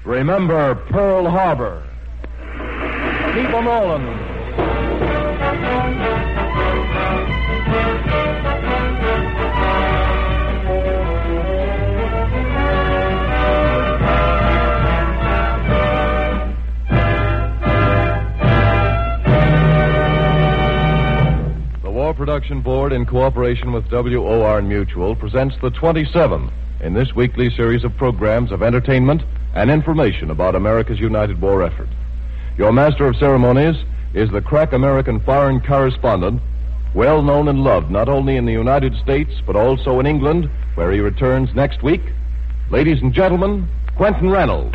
Remember Pearl Harbor. Keep 'em rolling. The War Production Board, in cooperation with WOR Mutual, presents the 27th in this weekly series of programs of entertainment and information about America's United War effort. Your master of ceremonies is the crack American foreign correspondent, well known and loved not only in the United States, but also in England, where he returns next week. Ladies and gentlemen, Quentin Reynolds.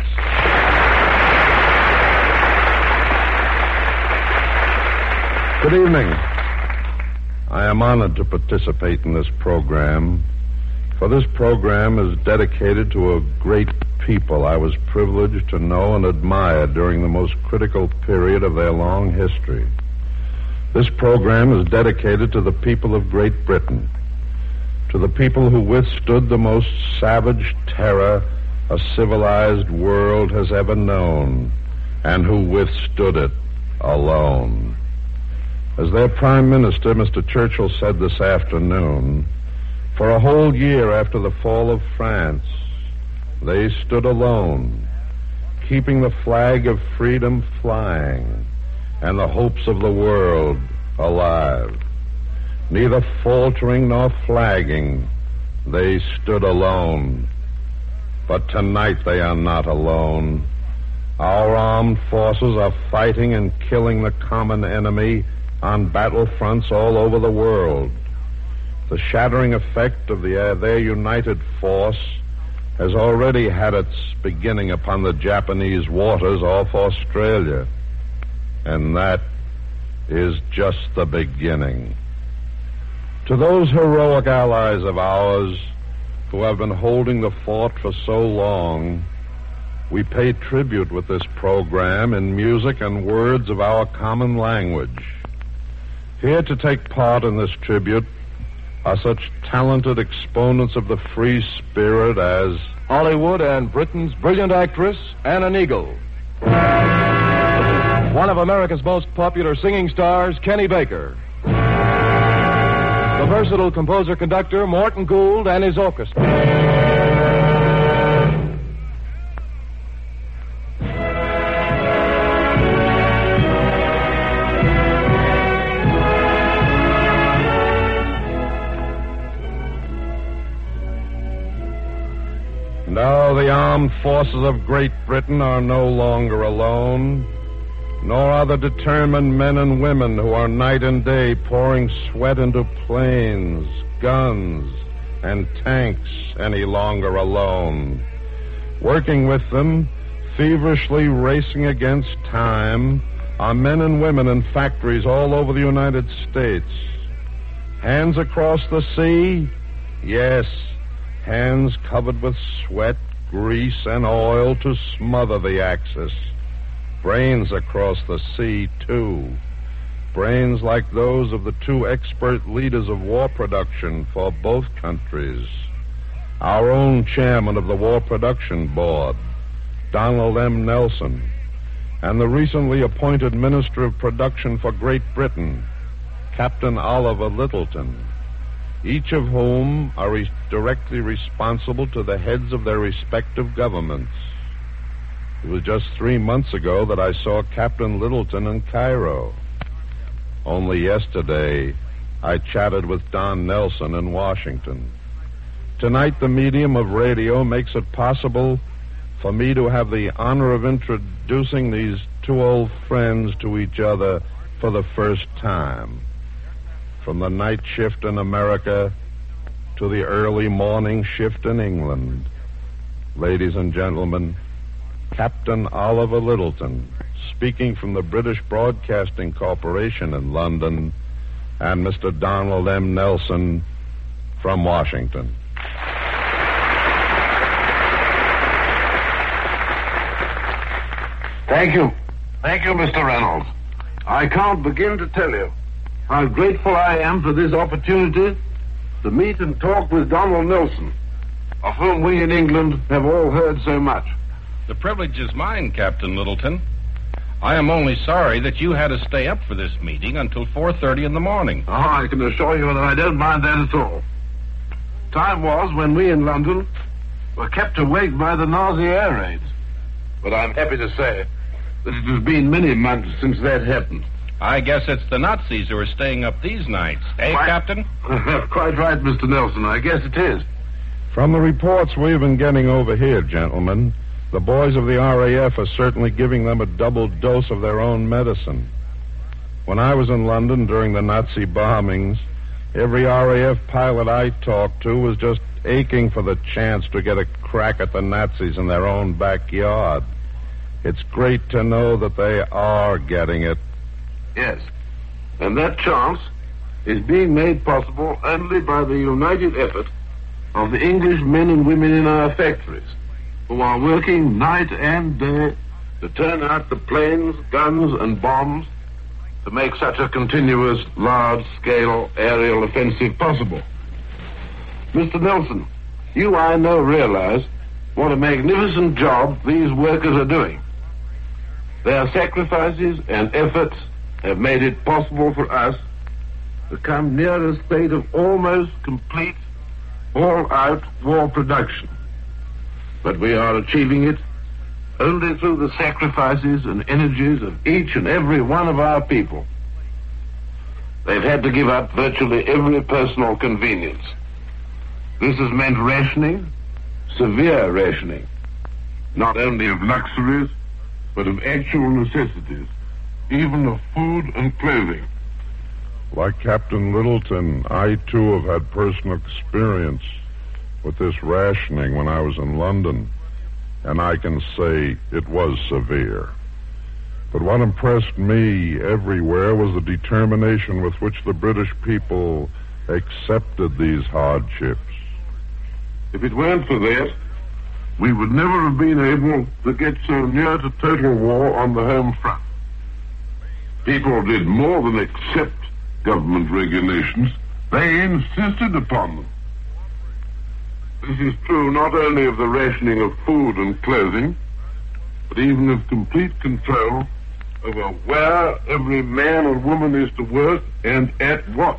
Good evening. I am honored to participate in this program, for this program is dedicated to a great people I was privileged to know and admire during the most critical period of their long history. This program is dedicated to the people of Great Britain, to the people who withstood the most savage terror a civilized world has ever known, and who withstood it alone. As their Prime Minister, Mr. Churchill, said this afternoon, for a whole year after the fall of France, they stood alone, keeping the flag of freedom flying and the hopes of the world alive. Neither faltering nor flagging, they stood alone. But tonight they are not alone. Our armed forces are fighting and killing the common enemy on battlefronts all over the world. The shattering effect of their united force has already had its beginning upon the Japanese waters off Australia. And that is just the beginning. To those heroic allies of ours who have been holding the fort for so long, we pay tribute with this program in music and words of our common language. Here to take part in this tribute are such talented exponents of the free spirit as Hollywood and Britain's brilliant actress, Anna Neagle. One of America's most popular singing stars, Kenny Baker. The versatile composer-conductor, Morton Gould, and his orchestra. Now the armed forces of Great Britain are no longer alone, nor are the determined men and women who are night and day pouring sweat into planes, guns, and tanks any longer alone. Working with them, feverishly racing against time, are men and women in factories all over the United States. Hands across the sea? Yes. Hands covered with sweat, grease, and oil to smother the Axis. Brains across the sea, too. Brains like those of the two expert leaders of war production for both countries. Our own chairman of the War Production Board, Donald M. Nelson, and the recently appointed Minister of Production for Great Britain, Captain Oliver Littleton, each of whom are directly responsible to the heads of their respective governments. It was just 3 months ago that I saw Captain Littleton in Cairo. Only yesterday, I chatted with Don Nelson in Washington. Tonight, the medium of radio makes it possible for me to have the honor of introducing these two old friends to each other for the first time. From the night shift in America to the early morning shift in England. Ladies and gentlemen, Captain Oliver Littleton, speaking from the British Broadcasting Corporation in London, and Mr. Donald M. Nelson from Washington. Thank you. Thank you, Mr. Reynolds. I can't begin to tell you how grateful I am for this opportunity to meet and talk with Donald Nelson, of whom we in England have all heard so much. The privilege is mine, Captain Littleton. I am only sorry that you had to stay up for this meeting until 4:30 in the morning. Oh, I can assure you that I don't mind that at all. Time was when we in London were kept awake by the Nazi air raids. But I'm happy to say that it has been many months since that happened. I guess it's the Nazis who are staying up these nights. Eh, Captain? Quite right, Mr. Nelson. I guess it is. From the reports we've been getting over here, gentlemen, the boys of the RAF are certainly giving them a double dose of their own medicine. When I was in London during the Nazi bombings, every RAF pilot I talked to was just aching for the chance to get a crack at the Nazis in their own backyard. It's great to know that they are getting it. Yes. And that chance is being made possible only by the united effort of the English men and women in our factories, who are working night and day to turn out the planes, guns, and bombs to make such a continuous, large-scale aerial offensive possible. Mr. Nelson, you, I know, realize what a magnificent job these workers are doing. Their sacrifices and efforts have made it possible for us to come near a state of almost complete, all-out war production. But we are achieving it only through the sacrifices and energies of each and every one of our people. They've had to give up virtually every personal convenience. This has meant rationing, severe rationing, not only of luxuries, but of actual necessities, even of food and clothing. Like Captain Littleton, I too have had personal experience with this rationing when I was in London, and I can say it was severe. But what impressed me everywhere was the determination with which the British people accepted these hardships. If it weren't for that, we would never have been able to get so near to total war on the home front. People did more than accept government regulations. They insisted upon them. This is true not only of the rationing of food and clothing, but even of complete control over where every man and woman is to work and at what.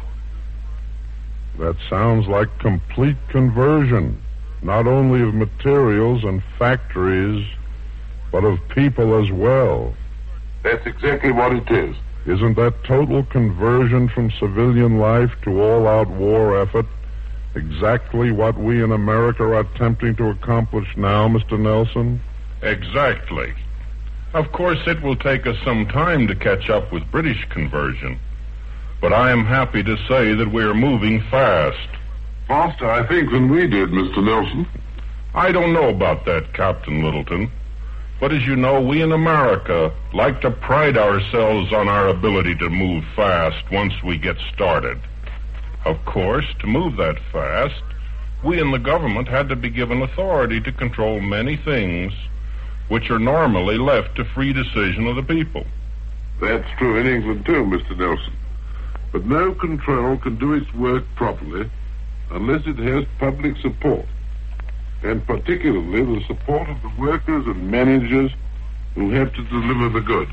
That sounds like complete conversion, not only of materials and factories, but of people as well. That's exactly what it is. Isn't that total conversion from civilian life to all-out war effort exactly what we in America are attempting to accomplish now, Mr. Nelson? Exactly. Of course, it will take us some time to catch up with British conversion, but I am happy to say that we are moving fast. Faster, I think, than we did, Mr. Nelson. I don't know about that, Captain Littleton, but as you know, we in America like to pride ourselves on our ability to move fast once we get started. Of course, to move that fast, we in the government had to be given authority to control many things which are normally left to free decision of the people. That's true in England too, Mr. Nelson. But no control can do its work properly unless it has public support, and particularly the support of the workers and managers who have to deliver the goods.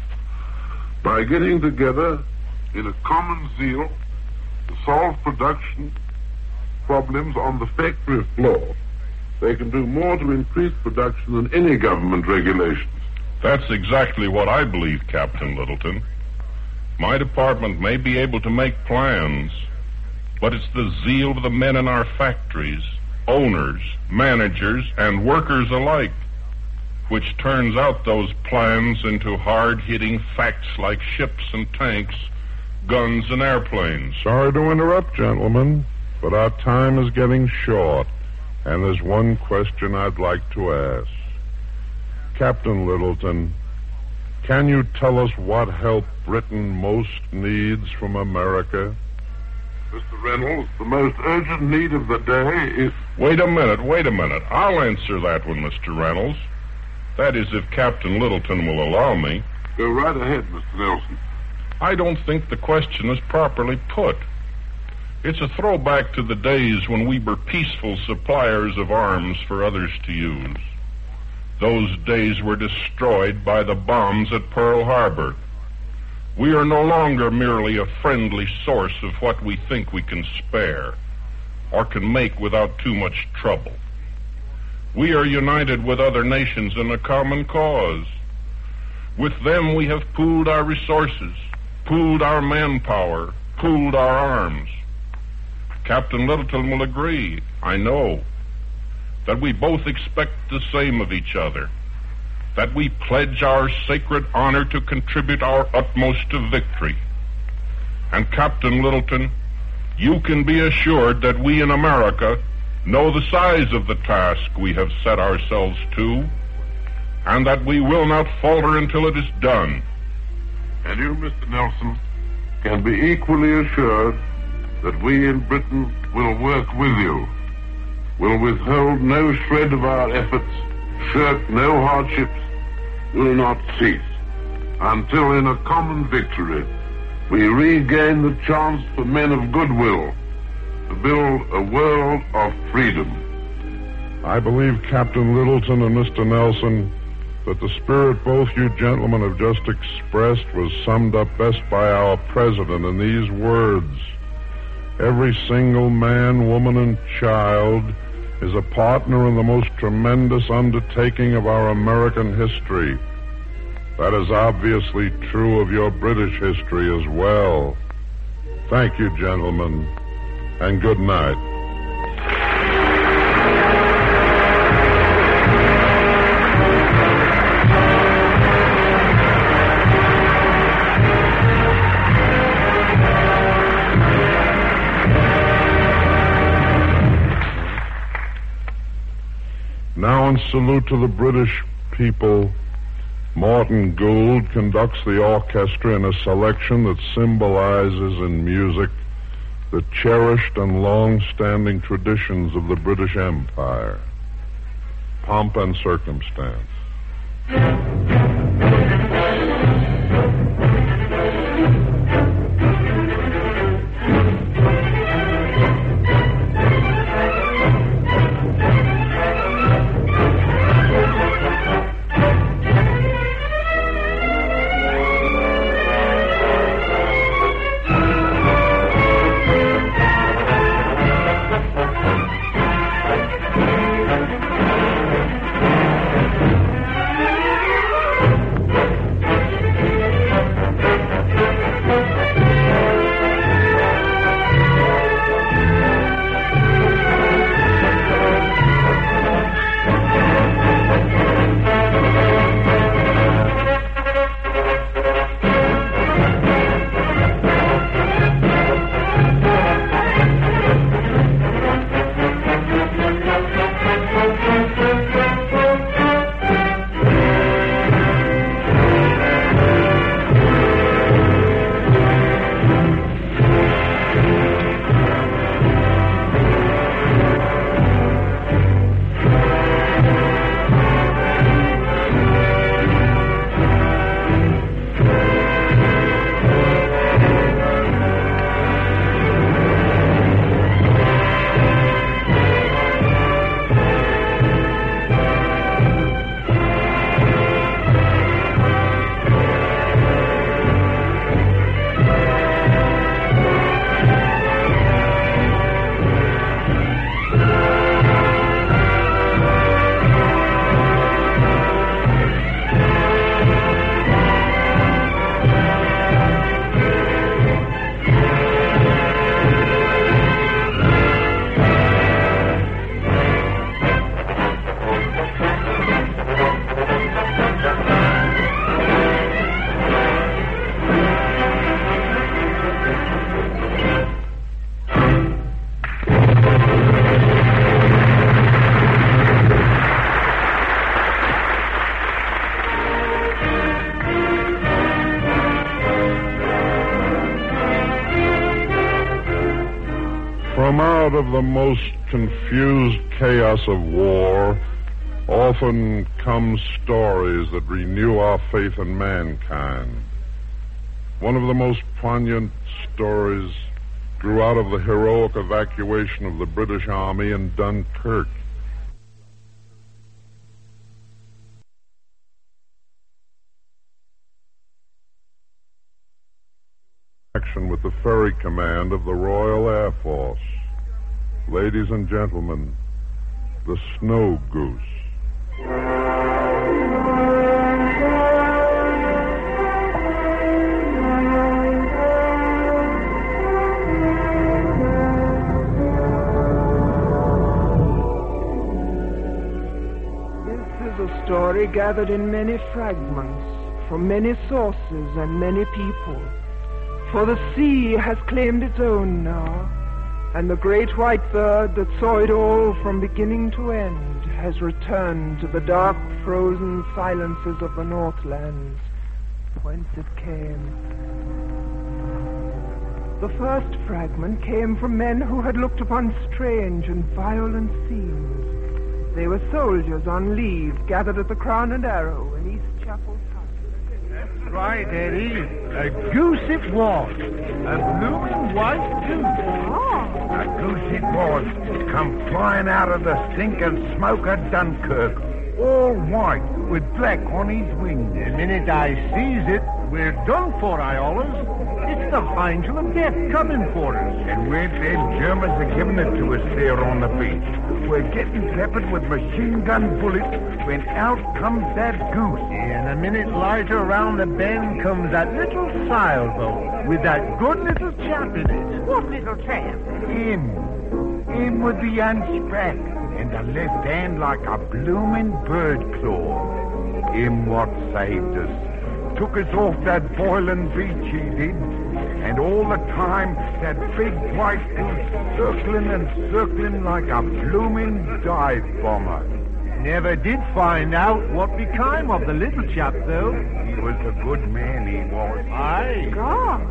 By getting together in a common zeal to solve production problems on the factory floor, they can do more to increase production than any government regulations. That's exactly what I believe, Captain Littleton. My department may be able to make plans, but it's the zeal of the men in our factories, owners, managers, and workers alike, which turns out those plans into hard-hitting facts like ships and tanks, guns and airplanes. Sorry to interrupt, gentlemen, but our time is getting short, and there's one question I'd like to ask. Captain Littleton, can you tell us what help Britain most needs from America? Mr. Reynolds, the most urgent need of the day is... Wait a minute. I'll answer that one, Mr. Reynolds. That is, if Captain Littleton will allow me. Go right ahead, Mr. Nelson. I don't think the question is properly put. It's a throwback to the days when we were peaceful suppliers of arms for others to use. Those days were destroyed by the bombs at Pearl Harbor. We are no longer merely a friendly source of what we think we can spare or can make without too much trouble. We are united with other nations in a common cause. With them we have pooled our resources, pooled our manpower, pooled our arms. Captain Littleton will agree, I know, that we both expect the same of each other, that we pledge our sacred honor to contribute our utmost to victory. And Captain Littleton, you can be assured that we in America know the size of the task we have set ourselves to, and that we will not falter until it is done. And you, Mr. Nelson, can be equally assured that we in Britain will work with you, will withhold no shred of our efforts, shirk no hardships, will not cease, until in a common victory we regain the chance for men of goodwill to build a world of freedom. I believe, Captain Littleton and Mr. Nelson, that the spirit both you gentlemen have just expressed was summed up best by our president in these words: every single man, woman, and child is a partner in the most tremendous undertaking of our American history. That is obviously true of your British history as well. Thank you, gentlemen, and good night. Now, in salute to the British people, Morton Gould conducts the orchestra in a selection that symbolizes in music the cherished and long-standing traditions of the British Empire. Pomp and Circumstance. From out of the most confused chaos of war often come stories that renew our faith in mankind. One of the most poignant stories grew out of the heroic evacuation of the British Army in Dunkirk. action with the ferry command of the Royal Air Force. Ladies and gentlemen, the Snow Goose. Story gathered in many fragments from many sources and many people. For the sea has claimed its own now, and the great white bird that saw it all from beginning to end has returned to the dark, frozen silences of the Northlands, whence it came. The first fragment came from men who had looked upon strange and violent scenes. They were soldiers on leave, gathered at the Crown and Arrow in East Chapel Town. That's right, Eddie. A goose it was. A blooming white goose. Oh. A goose it was. Come flying out of the stink and smoke of Dunkirk. All white, with black on his wings. The minute I sees it, we're done for, Iolas. It's the angel of death coming for us. And we're dead Germans are giving it to us there on the beach. We're getting peppered with machine gun bullets when out comes that goose. And a minute later, around the bend comes that little sailboat with that good little chap in it. What little chap? Him with the hunchback and the left hand like a blooming bird claw. Him what saved us. Took us off that boiling beach, he did. And all the time, that big white goose circling and circling like a blooming dive bomber. Never did find out what became of the little chap, though. He was a good man, he was. Aye. God.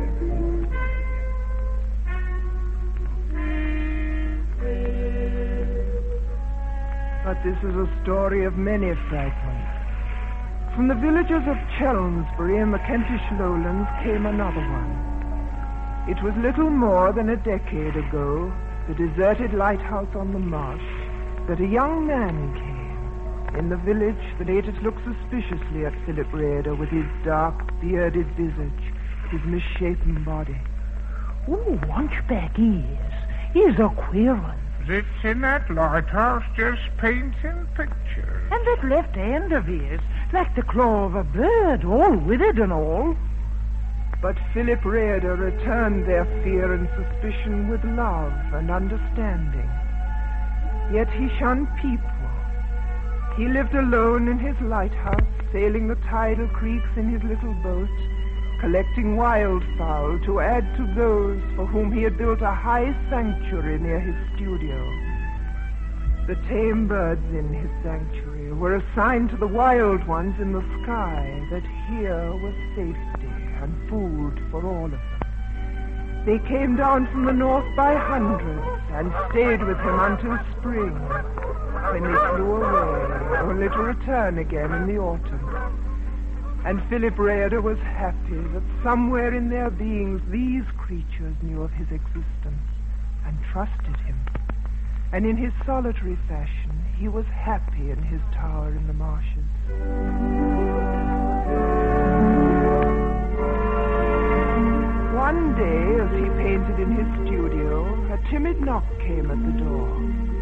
But this is a story of many fragments. From the villages of Chelmsbury in the Kentish lowlands came another one. It was little more than a decade ago, the deserted lighthouse on the marsh, that a young man came. In the village, the natives looked suspiciously at Philip Raeder with his dark, bearded visage, his misshapen body. Oh, hunchback he's a queer one. Sits in that lighthouse just painting pictures. And that left hand of his, like the claw of a bird, all withered and all. But Philip Raeder returned their fear and suspicion with love and understanding. Yet he shunned people. He lived alone in his lighthouse, sailing the tidal creeks in his little boat, collecting wildfowl to add to those for whom he had built a high sanctuary near his studio. The tame birds in his sanctuary were assigned to the wild ones in the sky, that here was safety and food for all of them. They came down from the north by hundreds and stayed with him until spring, when they flew away, only to return again in the autumn. And Philip Raeder was happy that somewhere in their beings these creatures knew of his existence and trusted him. And in his solitary fashion, he was happy in his tower in the marshes. One day, as he painted in his studio, a timid knock came at the door.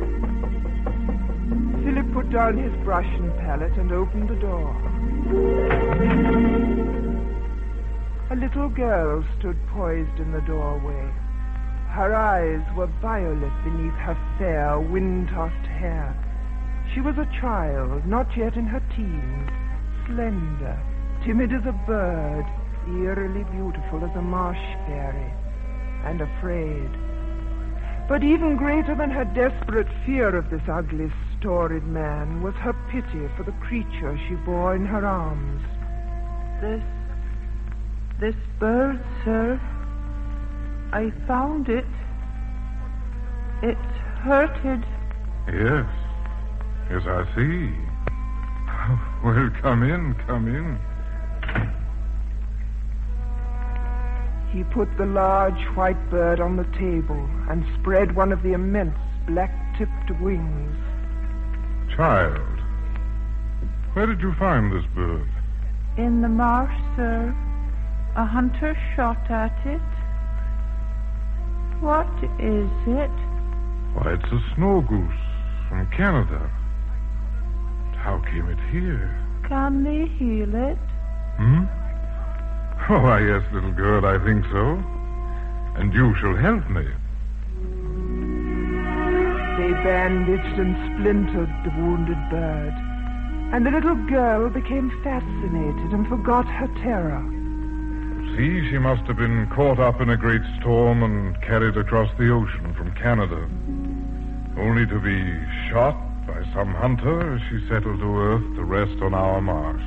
Philip put down his brush and palette and opened the door. A little girl stood poised in the doorway. Her eyes were violet beneath her fair, wind-tossed hair. She was a child, not yet in her teens, slender, timid as a bird, eerily beautiful as a marsh fairy, and afraid. But even greater than her desperate fear of this ugly, storied man was her pity for the creature she bore in her arms. This bird, sir, I found it. It's hurted. Yes, I see. Well, come in. He put the large white bird on the table and spread one of the immense black-tipped wings. Child, where did you find this bird? In the marsh, sir. A hunter shot at it. What is it? Why, it's a snow goose from Canada. How came it here? Can they heal it? Oh, why, yes, little girl, I think so. And you shall help me. They bandaged and splintered the wounded bird, and the little girl became fascinated and forgot her terror. See, she must have been caught up in a great storm and carried across the ocean from Canada, only to be shot by some hunter as she settled to earth to rest on our marsh.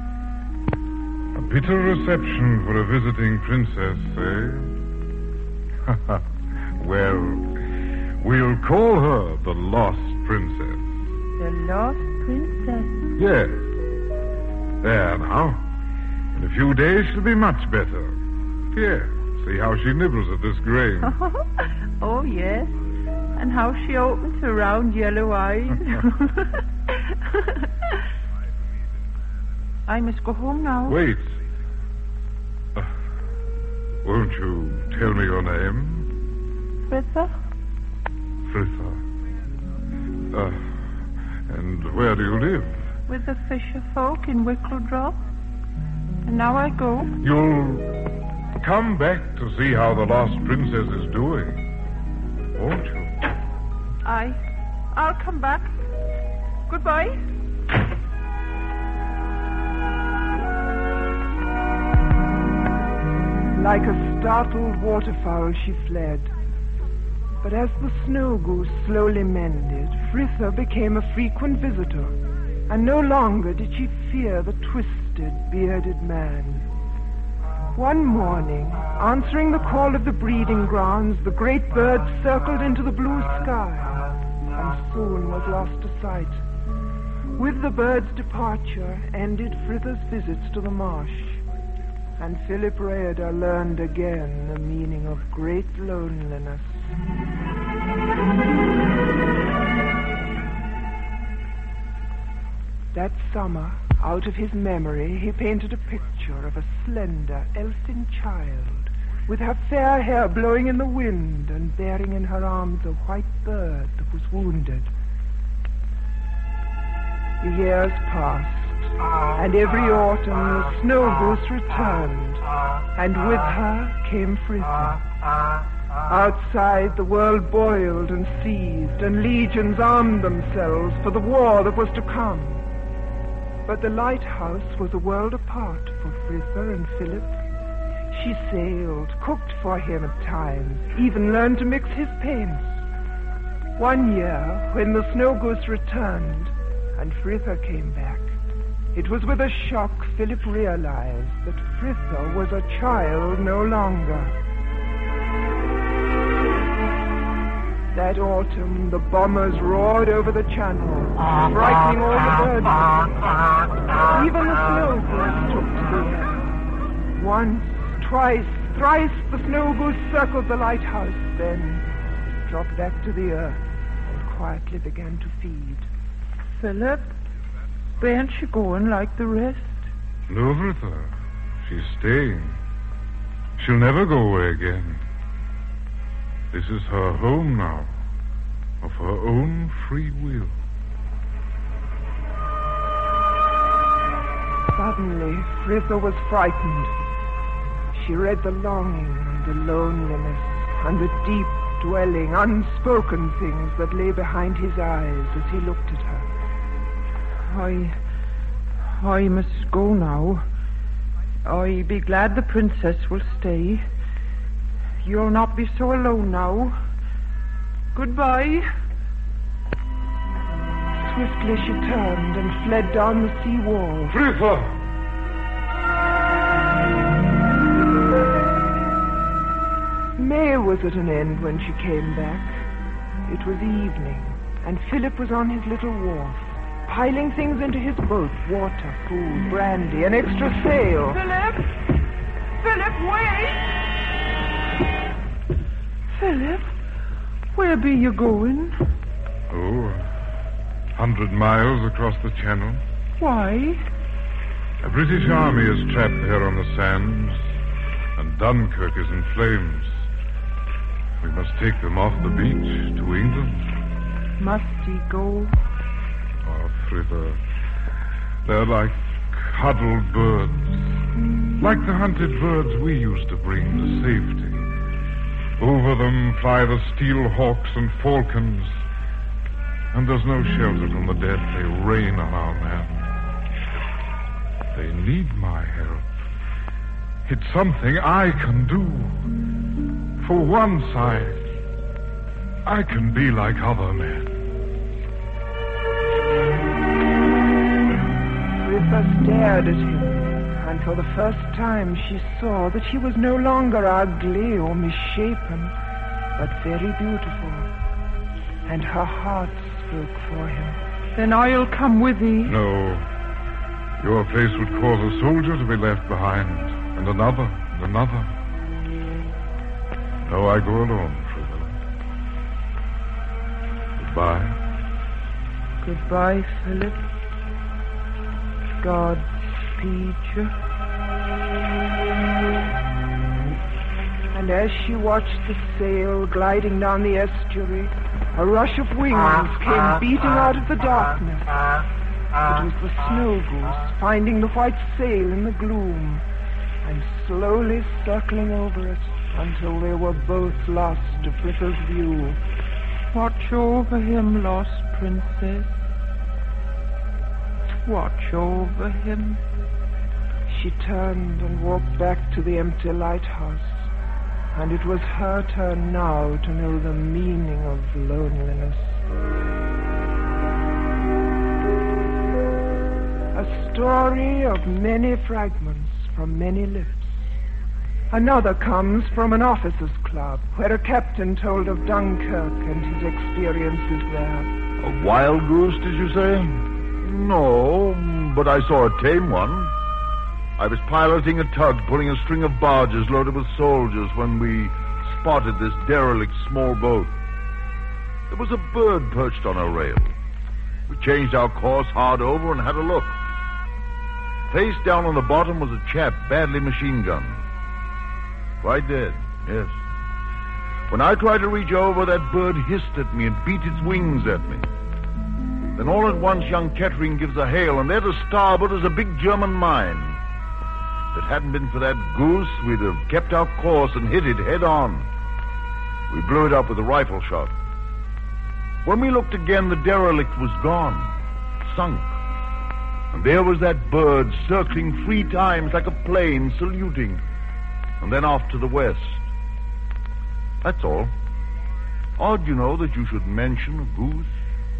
A bitter reception for a visiting princess, eh? Well, we'll call her the Lost Princess. The Lost Princess? Yes. There now. In a few days she'll be much better. Here, see how she nibbles at this grain. Oh, yes. And how she opens her round yellow eyes. I must go home now. Wait. Won't you tell me your name? Fritha? Fritha. And where do you live? With the fisher folk in Wickledrop. And now I go. You'll come back to see how the Lost Princess is doing, won't you? I'll come back. Goodbye. Like a startled waterfowl, she fled. But as the snow goose slowly mended, Fritha became a frequent visitor, and no longer did she fear the twisted, bearded man. One morning, answering the call of the breeding grounds, the great bird circled into the blue sky and soon was lost to sight. With the bird's departure ended Fritha's visits to the marsh, and Philip Raeder learned again the meaning of great loneliness. That summer, out of his memory, he painted a picture of a slender, elfin child, with her fair hair blowing in the wind and bearing in her arms a white bird that was wounded. The years passed, and every autumn the snow goose returned, and with her came Fritha. Outside, the world boiled and seethed, and legions armed themselves for the war that was to come. But the lighthouse was a world apart for Fritha and Philip. She sailed, cooked for him at times, even learned to mix his paints. One year, when the snow goose returned and Fritha came back, it was with a shock Philip realized that Fritha was a child no longer. That autumn, the bombers roared over the channel, frightening all the birds. Even the snow goose took to the air. Once, twice, thrice, the snow goose circled the lighthouse, then dropped back to the earth and quietly began to feed. Philip, ain't she going like the rest? No, Fritha. She's staying. She'll never go away again. This is her home now, of her own free will. Suddenly, Fritha was frightened. She read the longing and the loneliness and the deep dwelling, unspoken things that lay behind his eyes as he looked at her. I must go now. I be glad the princess will stay. You'll not be so alone now. Goodbye. Swiftly she turned and fled down the sea wall. Fritha! May was at an end when she came back. It was evening, and Philip was on his little wharf, piling things into his boat: water, food, brandy, an extra sail. Philip, wait! Philip, where be you going? 100 miles across the channel. Why? A British army is trapped there on the sands. and Dunkirk is in flames. We must take them off the beach to England. Must he go? Oh, Frida, they're like huddled birds. Like the hunted birds we used to bring to safety. Over them fly the steel hawks and falcons. And there's no shelter from the dead. They rain on our men. They need my help. It's something I can do. For once, I can be like other men. Frida stared at him, and for the first time she saw that he was no longer ugly or misshapen, but very beautiful. And her heart spoke for him. Then I'll come with thee. No. Your place would cause a soldier to be left behind, and another, and another. No, I go alone, Frida. Goodbye. Goodbye, Philip. God speed you. And as she watched the sail gliding down the estuary, a rush of wings came beating out of the darkness. It was the snow goose finding the white sail in the gloom and slowly circling over it until they were both lost to Frida's view. Watch over him, lost princess. Watch over him. She turned and walked back to the empty lighthouse, and it was her turn now to know the meaning of loneliness. A story of many fragments from many lips. Another comes from an officers' club, where a captain told of Dunkirk and his experiences there. A wild goose, did you say? No, but I saw a tame one. I was piloting a tug pulling a string of barges loaded with soldiers when we spotted this derelict small boat. There was a bird perched on a rail. We changed our course hard over and had a look. Face down on the bottom was a chap badly machine-gunned. Quite dead, yes. When I tried to reach over, that bird hissed at me and beat its wings at me. Then all at once, young Kettering gives a hail, and there to starboard is a big German mine. If it hadn't been for that goose, we'd have kept our course and hit it head on. We blew it up with a rifle shot. When we looked again, the derelict was gone, sunk. And there was that bird circling 3 times like a plane, saluting, and then off to the west. That's all. Odd, you know, that you should mention a goose.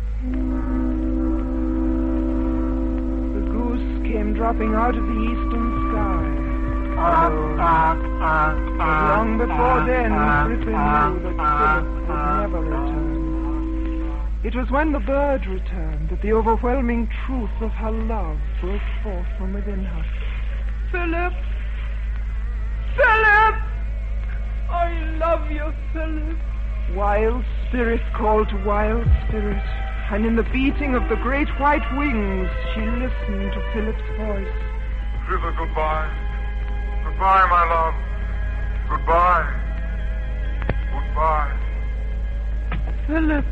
The goose came dropping out of the eastern sky. But long before then, Frida knew that Philip would never return. It was when the bird returned that the overwhelming truth of her love broke forth from within her. Philip! Philip! I love you, Philip. Wild spirit called to wild spirit, and in the beating of the great white wings, she listened to Philip's voice. Frida, goodbye. Goodbye, my love. Goodbye. Goodbye. Philip!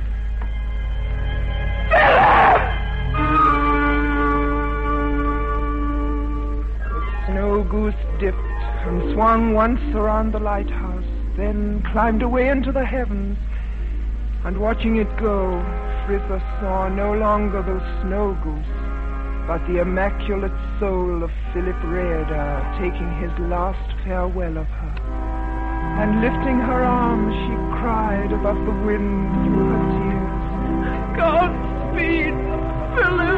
The snow goose dipped and swung once around the lighthouse, then climbed away into the heavens. And watching it go, Frida saw no longer the snow goose, but the immaculate soul of Philip Raeder taking his last farewell of her. And lifting her arms, she cried above the wind through her tears. Godspeed, Philip!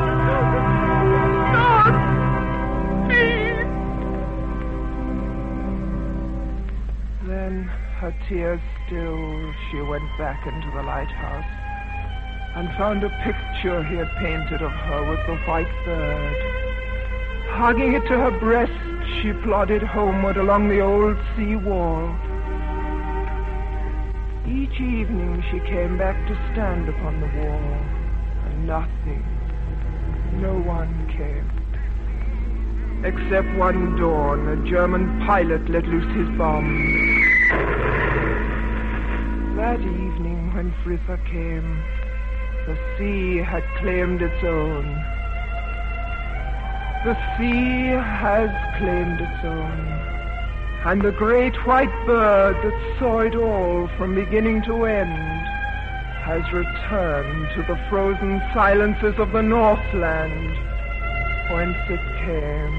Godspeed! Then, her tears stilled, she went back into the lighthouse and found a picture he had painted of her with the white bird. Hugging it to her breast, she plodded homeward along the old sea wall. Each evening she came back to stand upon the wall, and nothing, no one came. except one dawn a German pilot let loose his bomb. That evening when Fritza came, the sea had claimed its own. The sea has claimed its own. And the great white bird that saw it all from beginning to end has returned to the frozen silences of the Northland, whence it came.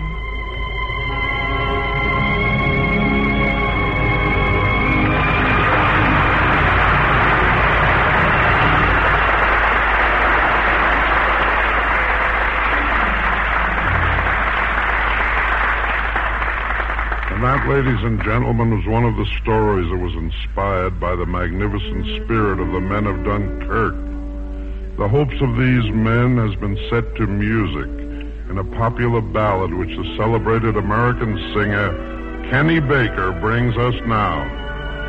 And that, ladies and gentlemen, was one of the stories that was inspired by the magnificent spirit of the men of Dunkirk. The hopes of these men has been set to music in a popular ballad which the celebrated American singer Kenny Baker brings us now.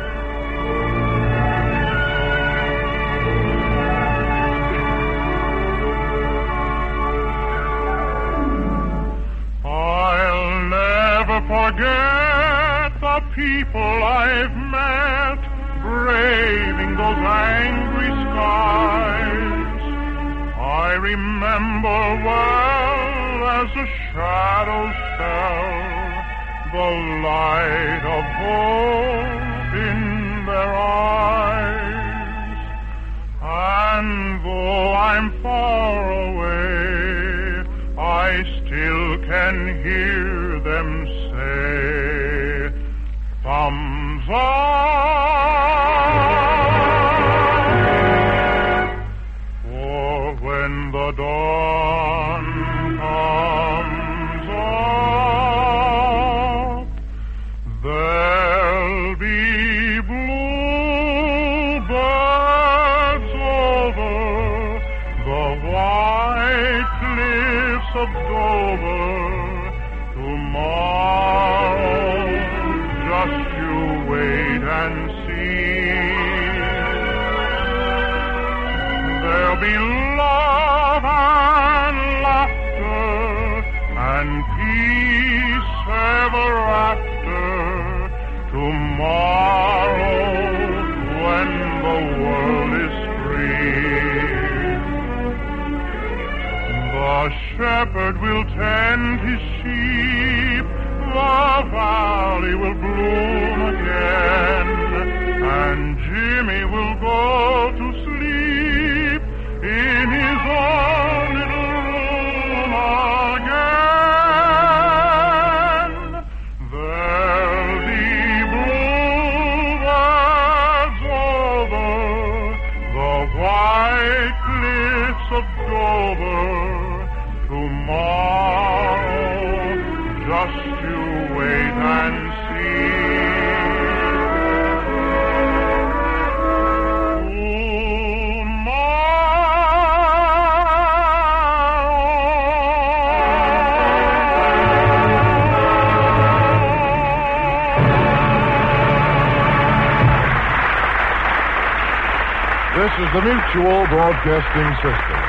Forget the people I've met, braving those angry skies. I remember well as the shadows fell, the light of hope in their eyes. And though I'm far away, I still can hear them say, thumbs up. For when the dawn comes up, there'll be bluebirds over the white cliffs of Dover. Tomorrow, just you wait and see. There'll be love and laughter and peace ever after. Tomorrow, when the world is free. The shepherd will tend his sheep, the valley will bloom again, and Jimmy will go to sleep in his own little room again. There'll be bluebirds over the white cliffs of Dover. Tomorrow, just you wait and see. This is the Mutual Broadcasting System.